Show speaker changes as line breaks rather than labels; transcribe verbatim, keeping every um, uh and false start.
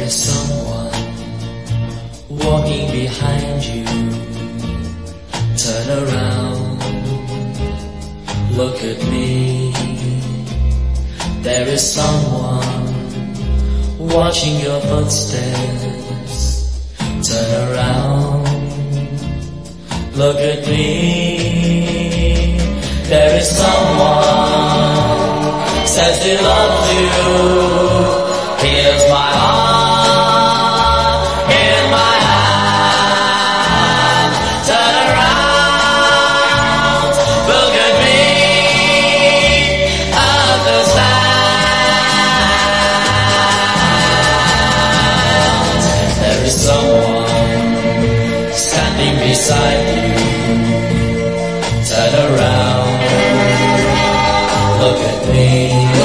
There is someone walking behind you. Turn around, look at me. There is someone watching your footsteps. Turn around, look at me. There is someone says they love you. Here's my heart in my hand. Turn around, look at me, understand. There is someone standing beside you. Turn around, look at me.